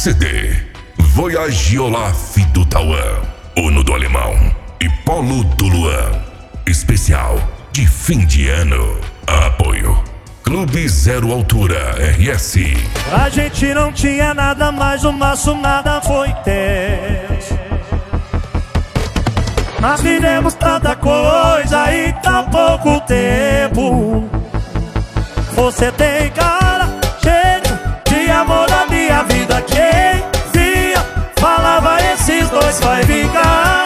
CD Voyage Olaf do Tauã, Uno do Alemão e Polo do Luan. Especial de fim de ano. Apoio Clube Zero Altura RS. A gente não tinha nada, mas o nosso nada foi tenso. Nós vivemos tanta coisa em tão pouco tempo. Você tem cara, jeito de amor da minha vida. Quem via, falava esses dois vai vingar.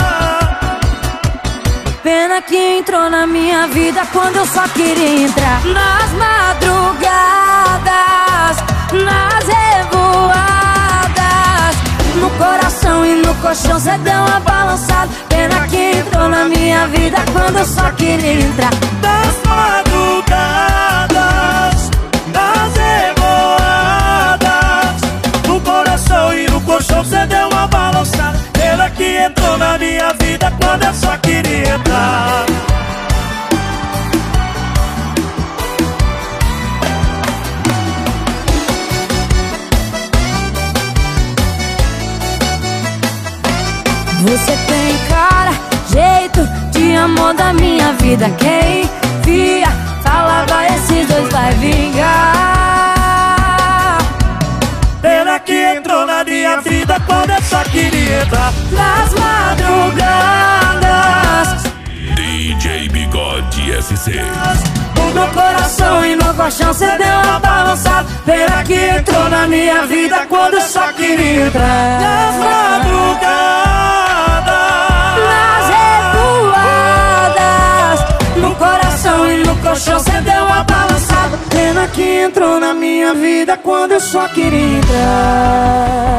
Pena que entrou na minha vida quando eu só queria entrar. Nas madrugadas, nas revoadas, no coração e no colchão cê deu uma balançada. Pena que entrou na minha vida quando eu só queria entrar. Nas madrugadas, nas revoadas, no coração e no colchão cê deu uma balançada. Pena que entrou na minha vida quando eu só queria entrar. Você tem cara, jeito de amor da minha vida. Quem via, falava esses dois vai vingar. Pena que entrou na minha vida quando eu só queria entrar. Nas madrugadas, DJ Bigode SC. no meu coração e no colchão cê deu uma balançada. Pena que entrou na minha vida quando eu só queria entrar. Nas madrugadas, nas revoadas, no coração e no colchão cê deu uma balançada. Pena que entrou na minha vida quando eu só queria entrar.